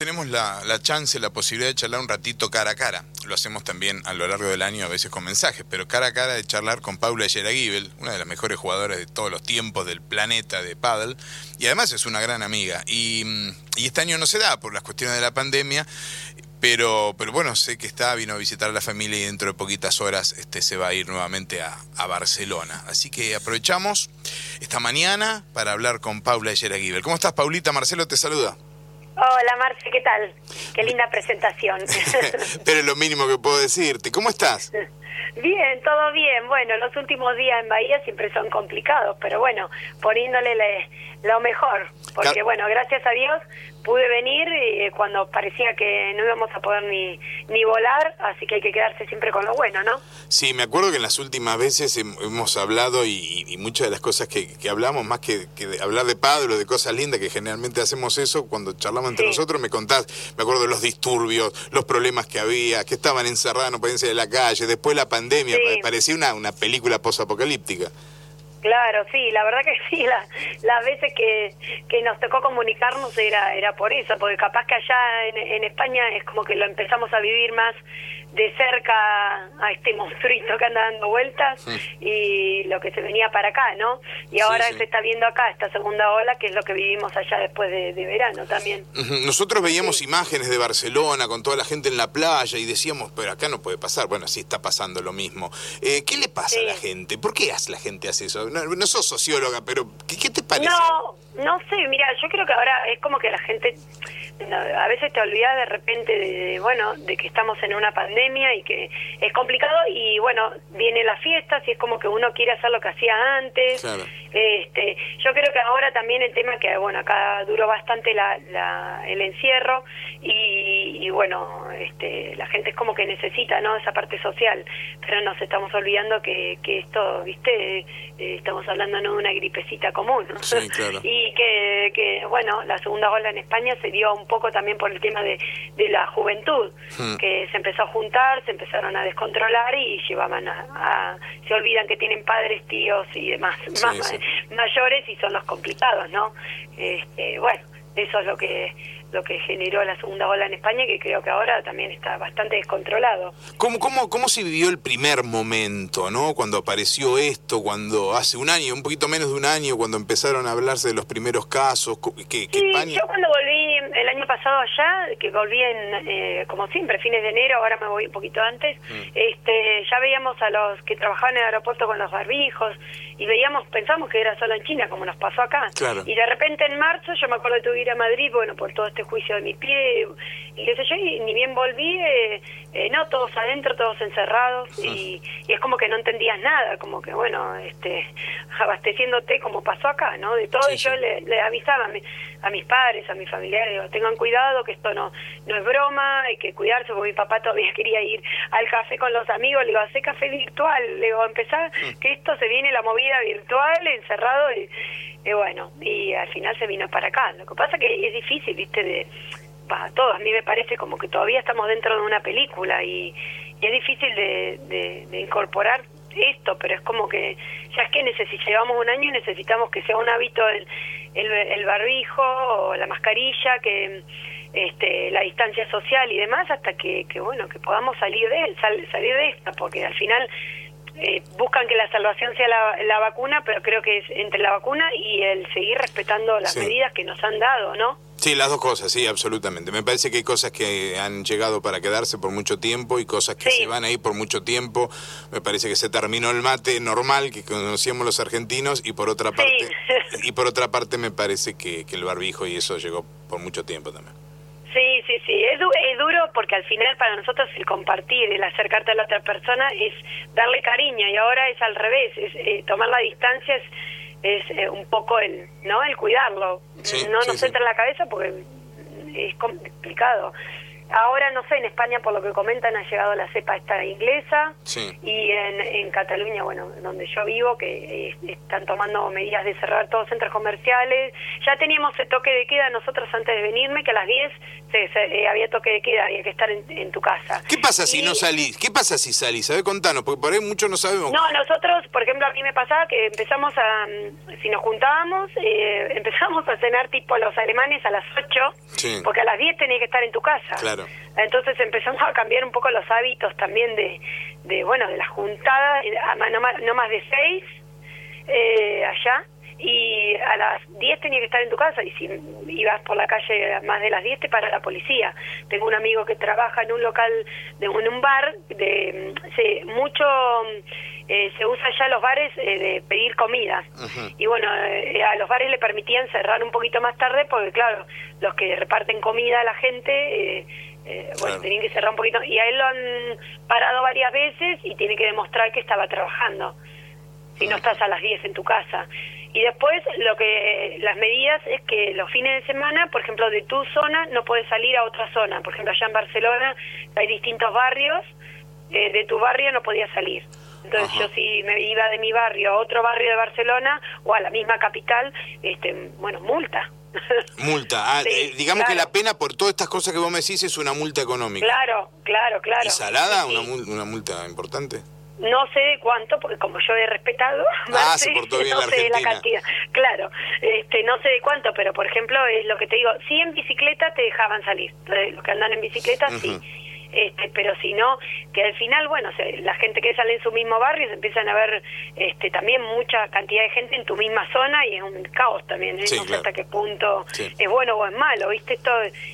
tenemos la chance, la posibilidad de charlar un ratito cara a cara. Lo hacemos también a lo largo del año, a veces con mensajes, pero cara a cara de charlar con Paula Iaraguibel, una de las mejores jugadoras de todos los tiempos del planeta de pádel, y además es una gran amiga. Y este año no se da por las cuestiones de la pandemia, pero bueno, sé que vino a visitar a la familia y dentro de poquitas horas se va a ir nuevamente a Barcelona. Así que aprovechamos esta mañana para hablar con Paula Iaraguibel. ¿Cómo estás, Paulita? Marcelo te saluda. Hola, Marce, ¿qué tal? Qué linda presentación. Pero es lo mínimo que puedo decirte. ¿Cómo estás? Bien, todo bien. Bueno, los últimos días en Bahía siempre son complicados, pero bueno, poniéndole lo mejor. Porque bueno, gracias a Dios pude venir cuando parecía que no íbamos a poder ni volar, así que hay que quedarse siempre con lo bueno, ¿no? Sí, me acuerdo que en las últimas veces hemos hablado y muchas de las cosas que hablamos, más que de hablar de pádel o de cosas lindas, que generalmente hacemos eso, cuando charlamos entre nosotros me contás, me acuerdo de los disturbios, los problemas que había, que estaban encerrados, no podían salir de la calle, después la pandemia, parecía una película posapocalíptica. Claro, sí, la verdad que sí, las veces que nos tocó comunicarnos era por eso, porque capaz que allá en España es como que lo empezamos a vivir más de cerca a este monstruito que anda dando vueltas y lo que se venía para acá, ¿no? Y ahora se está viendo acá esta segunda ola, que es lo que vivimos allá después de verano también. Nosotros veíamos imágenes de Barcelona con toda la gente en la playa y decíamos, pero acá no puede pasar. Bueno, sí está pasando lo mismo. ¿Qué le pasa a la gente? ¿Por qué la gente hace eso? No sos socióloga, pero ¿qué te parece? No sé, mira, yo creo que ahora es como que la gente a veces te olvidas de repente de que estamos en una pandemia y que es complicado y bueno, vienen las fiestas y es como que uno quiere hacer lo que hacía antes. Claro. Yo creo que ahora también el tema que bueno, acá duró bastante el encierro y bueno, la gente es como que necesita, ¿no?, esa parte social, pero nos estamos olvidando que esto, ¿viste? Estamos hablando no de una gripecita común, ¿no? Sí, claro. Y que bueno, la segunda ola en España se dio un poco también por el tema de la juventud, que se empezó a juntar, se empezaron a descontrolar y llevaban se olvidan que tienen padres, tíos y demás mayores y son los complicados, ¿no? Bueno, eso es lo que generó la segunda ola en España, que creo que ahora también está bastante descontrolado. ¿Cómo se vivió el primer momento, ¿no? Cuando apareció esto, cuando hace un año, un poquito menos de un año, cuando empezaron a hablarse de los primeros casos, España... Yo cuando volví el año pasado allá, que volví como siempre, fines de enero, ahora me voy un poquito antes, ya veíamos a los que trabajaban en el aeropuerto con los barbijos, y pensamos que era solo en China, como nos pasó acá. Claro. Y de repente en marzo, yo me acuerdo de tuve que ir a Madrid, bueno, por todo este juicio de mi pie, y qué sé yo, y ni bien volví, no, todos adentro, todos encerrados, y es como que no entendías nada, como que, bueno, abasteciéndote como pasó acá, ¿no? De todo, y yo le avisaba a mis padres, a mis familiares, digo, tengan cuidado, que esto no es broma, hay que cuidarse, porque mi papá todavía quería ir al café con los amigos, le digo, hacé café virtual, le digo, empezar, que esto se viene la movida virtual, encerrado, y bueno, y al final se vino para acá. Lo que pasa que es difícil, ¿viste? Para todos, a mí me parece como que todavía estamos dentro de una película y es difícil de incorporar esto, pero es como que ya es que llevamos un año y necesitamos que sea un hábito el barbijo o la mascarilla, que la distancia social y demás, hasta que bueno, que podamos salir de esta, porque al final buscan que la salvación sea la vacuna, pero creo que es entre la vacuna y el seguir respetando las medidas que nos han dado, ¿no? Sí, las dos cosas, sí, absolutamente. Me parece que hay cosas que han llegado para quedarse por mucho tiempo y cosas que se van a ir por mucho tiempo. Me parece que se terminó el mate normal que conocíamos los argentinos y por otra parte me parece que el barbijo y eso llegó por mucho tiempo también. Sí, es duro porque al final para nosotros el compartir, el acercarte a la otra persona es darle cariño, y ahora es al revés, es tomar la distancia, es un poco el cuidarlo. No nos entra en la cabeza porque es complicado. Ahora, no sé, en España, por lo que comentan, ha llegado la cepa esta inglesa. Sí. Y en Cataluña, bueno, donde yo vivo, que están tomando medidas de cerrar todos los centros comerciales. Ya teníamos el toque de queda nosotros antes de venirme, que a las 10 había toque de queda, había que estar en tu casa. ¿Qué pasa si no salís? ¿Qué pasa si salís? A ver, contanos, porque por ahí muchos no sabemos. No, nosotros, por ejemplo, a mí me pasaba que empezamos si nos juntábamos, empezamos a cenar tipo los alemanes a las 8, Sí. porque a las 10 tenías que estar en tu casa. Claro. Entonces empezamos a cambiar un poco los hábitos también de las juntadas, no más de 6 allá, y a las 10 tenía que estar en tu casa, y si ibas por la calle a más de las 10 te para la policía. Tengo un amigo que trabaja en un local, en un bar, mucho se usa ya los bares de pedir comida. Uh-huh. Y bueno, a los bares le permitían cerrar un poquito más tarde, porque claro, los que reparten comida a la gente... bueno, tenían que cerrar un poquito, y a él lo han parado varias veces y tiene que demostrar que estaba trabajando si no estás a las 10 en tu casa. Y después las medidas es que los fines de semana, por ejemplo, de tu zona no puedes salir a otra zona. Por ejemplo, allá en Barcelona hay distintos barrios, de tu barrio no podías salir. Entonces yo si me iba de mi barrio a otro barrio de Barcelona o a la misma capital, bueno, multa. Multa. Sí, digamos claro. que la pena por todas estas cosas que vos me decís es una multa económica. Claro. ¿Y salada? Sí. ¿Una multa importante? No sé de cuánto, porque como yo he respetado, se portó bien no la sé de la Argentina. cantidad. Claro, no sé de cuánto, pero por ejemplo es lo que te digo, si en bicicleta te dejaban salir, los que andan en bicicleta sí. Pero si no, que al final, bueno, la gente que sale en su mismo barrio, se empiezan a ver también mucha cantidad de gente en tu misma zona y es un caos también, Sí, no sé claro. hasta qué punto Sí. es bueno o es malo, ¿viste? Esto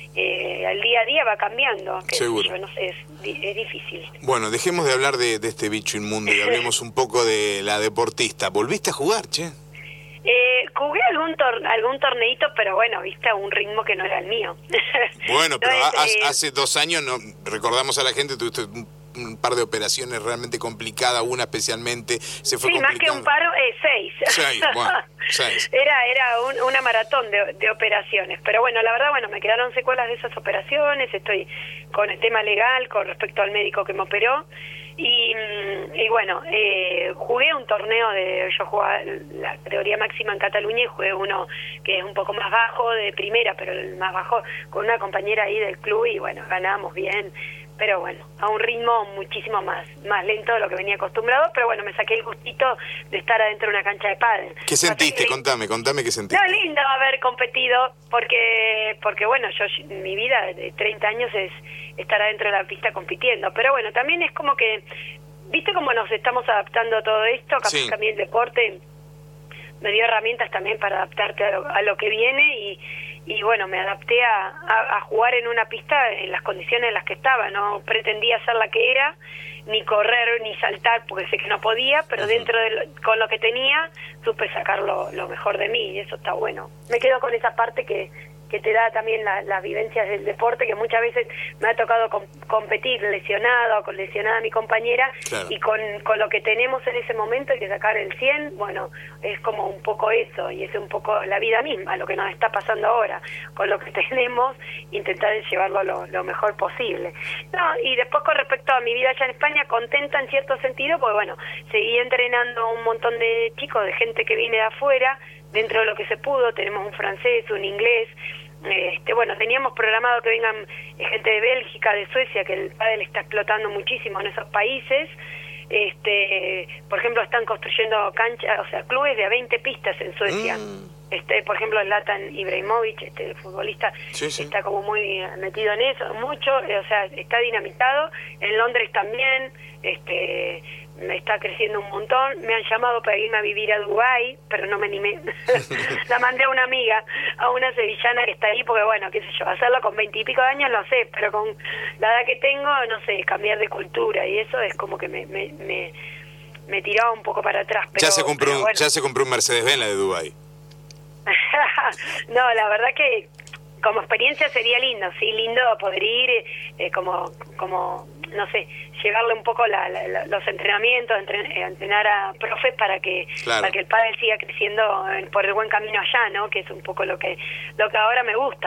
al día a día va cambiando, Seguro. yo no sé, es difícil. Bueno, dejemos de hablar de este bicho inmundo y hablemos un poco de la deportista. ¿Volviste a jugar, che? Jugué algún torneito, pero bueno, viste, a un ritmo que no era el mío. Bueno, pero Entonces, hace 2 años, recordamos a la gente, tuviste un par de operaciones realmente complicadas, una especialmente, se fue sí, más que complicando. un paro, 6. 6, bueno, 6. Era una maratón de operaciones, pero bueno, la verdad, bueno, me quedaron secuelas de esas operaciones, estoy con el tema legal con respecto al médico que me operó, y bueno, jugué un torneo yo jugaba la categoría máxima en Cataluña y jugué uno que es un poco más bajo, de primera, pero el más bajo, con una compañera ahí del club, y bueno, ganábamos bien, pero bueno, a un ritmo muchísimo más lento de lo que venía acostumbrado, pero bueno, me saqué el gustito de estar adentro de una cancha de pádel. ¿Qué sentiste? Contame qué sentiste. No, lindo haber competido, porque bueno, mi vida de 30 años es estar adentro de la pista compitiendo, pero bueno, también es como que, ¿viste cómo nos estamos adaptando a todo esto? Capaz Sí. que a mí el deporte me dio herramientas también para adaptarte a lo que viene, y bueno, me adapté a jugar en una pista en las condiciones en las que estaba. No pretendía ser la que era, ni correr, ni saltar, porque sé que no podía, pero Uh-huh. dentro con lo que tenía, supe sacar lo mejor de mí, y eso está bueno. Me quedo con esa parte que te da también las vivencias del deporte, que muchas veces me ha tocado competir lesionada o con lesionada mi compañera, Claro. y con lo que tenemos en ese momento hay que sacar el 100, bueno, es como un poco eso, y es un poco la vida misma, lo que nos está pasando ahora, con lo que tenemos, intentar llevarlo lo mejor posible. No, y después con respecto a mi vida allá en España, contenta en cierto sentido, porque bueno, seguí entrenando un montón de chicos, de gente que viene de afuera, dentro de lo que se pudo, tenemos un francés, un inglés, bueno, teníamos programado que vengan gente de Bélgica, de Suecia, que el pádel está explotando muchísimo en esos países. Por ejemplo, están construyendo canchas, o sea, clubes de a 20 pistas en Suecia. Por ejemplo, Zlatan Ibrahimovic, el futbolista, Sí. está como muy metido en eso, mucho, o sea, está dinamitado. En Londres también, está creciendo un montón. Me han llamado para irme a vivir a Dubái, pero no me animé. La mandé a una amiga, a una sevillana que está ahí, porque bueno, qué sé yo, hacerlo con 20 y pico de años, no sé, pero con la edad que tengo, no sé, cambiar de cultura, y eso es como que me tiraba un poco para atrás. Pero, Ya se compró un Mercedes-Benz, la de Dubái. No, la verdad que como experiencia sería lindo, sí, lindo poder ir, como no sé, llevarle un poco los entrenamientos, entrenar a profes para que el pádel siga creciendo por el buen camino allá, ¿no? Que es un poco lo que ahora me gusta.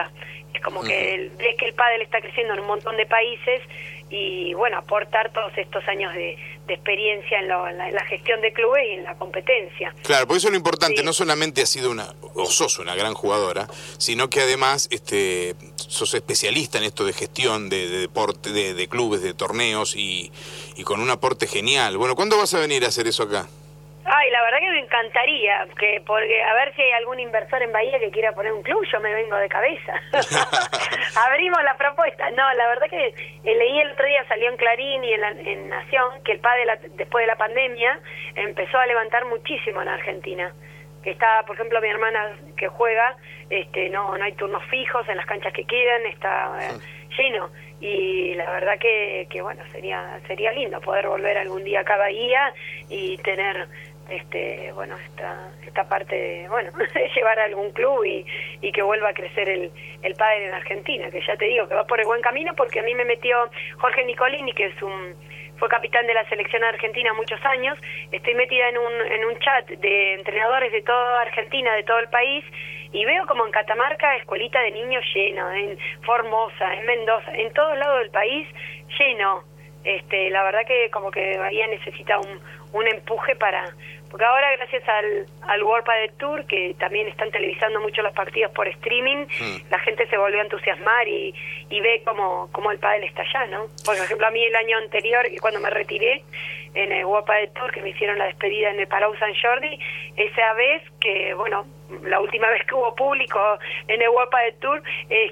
Es como que ves que el pádel está creciendo en un montón de países y bueno, aportar todos estos años de experiencia en la gestión de clubes y en la competencia. Claro, porque eso es lo importante, Sí. no solamente has sido sos una gran jugadora, sino que además sos especialista en esto de gestión de deporte, de clubes, de torneos y con un aporte genial. Bueno, ¿cuándo vas a venir a hacer eso acá? Ay, la verdad que me encantaría, porque a ver si hay algún inversor en Bahía que quiera poner un club, yo me vengo de cabeza. Abrimos la propuesta. No, la verdad que leí el otro día, salió en Clarín y en Nación, que el pádel después de la pandemia empezó a levantar muchísimo en Argentina. Que está, por ejemplo, mi hermana que juega, no hay turnos fijos en las canchas que quieran, está lleno. Y la verdad que bueno, sería lindo poder volver algún día acá a Bahía y tener bueno, esta parte de, bueno, llevar a algún club y que vuelva a crecer el pádel en Argentina, que ya te digo que va por el buen camino, porque a mí me metió Jorge Nicolini, que fue capitán de la selección argentina muchos años. Estoy metida en un chat de entrenadores de toda Argentina, de todo el país, y veo como en Catamarca escuelita de niños lleno, en Formosa, en Mendoza, en todos lados del país lleno. La verdad que como que Bahía necesita un empuje porque ahora gracias al World Padel Tour, que también están televisando mucho los partidos por streaming, la gente se volvió a entusiasmar y ve cómo el pádel está allá, ¿no? Por ejemplo, a mí el año anterior, cuando me retiré en el World Padel Tour, que me hicieron la despedida en el Palau Sant Jordi, esa vez que, bueno, la última vez que hubo público en el World Padel Tour,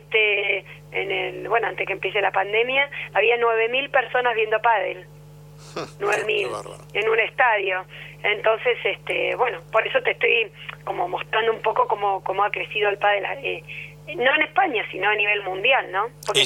bueno, antes que empiece la pandemia, había 9.000 personas viendo pádel. 9.000 en un estadio. Entonces, bueno, por eso te estoy como mostrando un poco cómo ha crecido el pádel, no en España, sino a nivel mundial, ¿no? Porque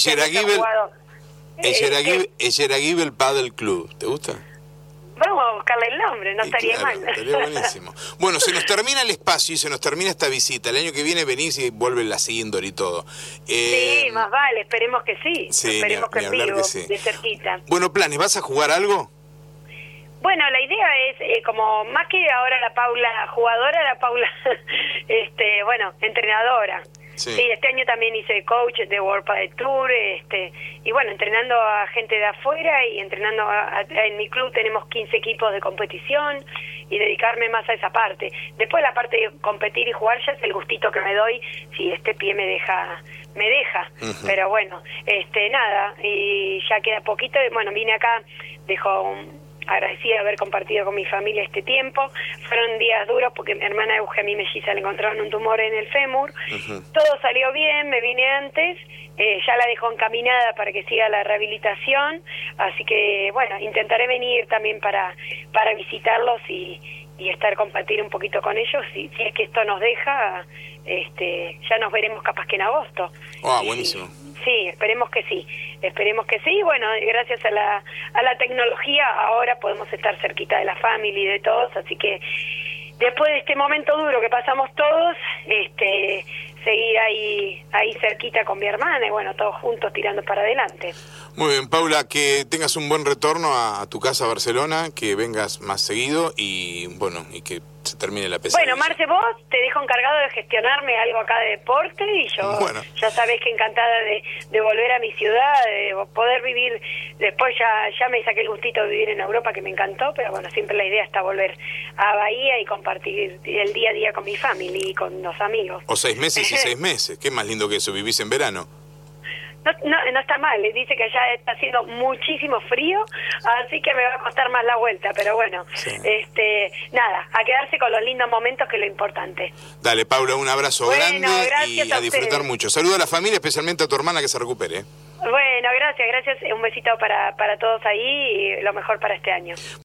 el Padel Club, ¿te gusta? Vamos a buscarle el nombre, no estaría claro, mal. Estaría buenísimo. Bueno, se nos termina el espacio y se nos termina esta visita. El año que viene venís y vuelve la Sindor y todo. Sí, más vale, esperemos que sí. Esperemos que en vivo, que sí. De cerquita. Bueno, planes, ¿vas a jugar algo? Bueno, la idea es, como más que ahora la Paula jugadora, la Paula, bueno, entrenadora. Sí, este año también hice coach de World Padel Tour, y bueno, entrenando a gente de afuera y entrenando en mi club tenemos 15 equipos de competición y dedicarme más a esa parte. Después la parte de competir y jugar ya es el gustito que me doy, si este pie me deja, pero bueno, nada, y ya queda poquito, bueno, vine acá, agradecida de haber compartido con mi familia este tiempo. Fueron días duros porque mi hermana Euge, mi melliza, le encontraron un tumor en el fémur. Todo salió bien, me vine antes, ya la dejo encaminada para que siga la rehabilitación, así que bueno, intentaré venir también para visitarlos y compartir un poquito con ellos, si es que esto nos deja, ya nos veremos capaz que en agosto. Buenísimo. Sí, esperemos que sí. Bueno, gracias a la tecnología ahora podemos estar cerquita de la familia y de todos, así que después de este momento duro que pasamos todos, seguir ahí cerquita con mi hermana y bueno, todos juntos tirando para adelante. Muy bien, Paula, que tengas un buen retorno a tu casa a Barcelona, que vengas más seguido y bueno, y que se termine la pesadilla. Bueno, Marce, vos te dejo encargado de gestionarme algo acá de deporte y yo ya sabés que encantada de volver a mi ciudad, de poder vivir, después ya me saqué el gustito de vivir en Europa que me encantó, pero bueno, siempre la idea está volver a Bahía y compartir el día a día con mi familia y con los amigos. O 6 meses y 6 meses, qué más lindo que eso, vivís en verano. No está mal, dice que allá está haciendo muchísimo frío, así que me va a costar más la vuelta, pero bueno, nada, a quedarse con los lindos momentos que es lo importante. Dale, Paula, un abrazo grande y a disfrutar mucho. Saludo a la familia, especialmente a tu hermana, que se recupere. Bueno, gracias, un besito para todos ahí y lo mejor para este año.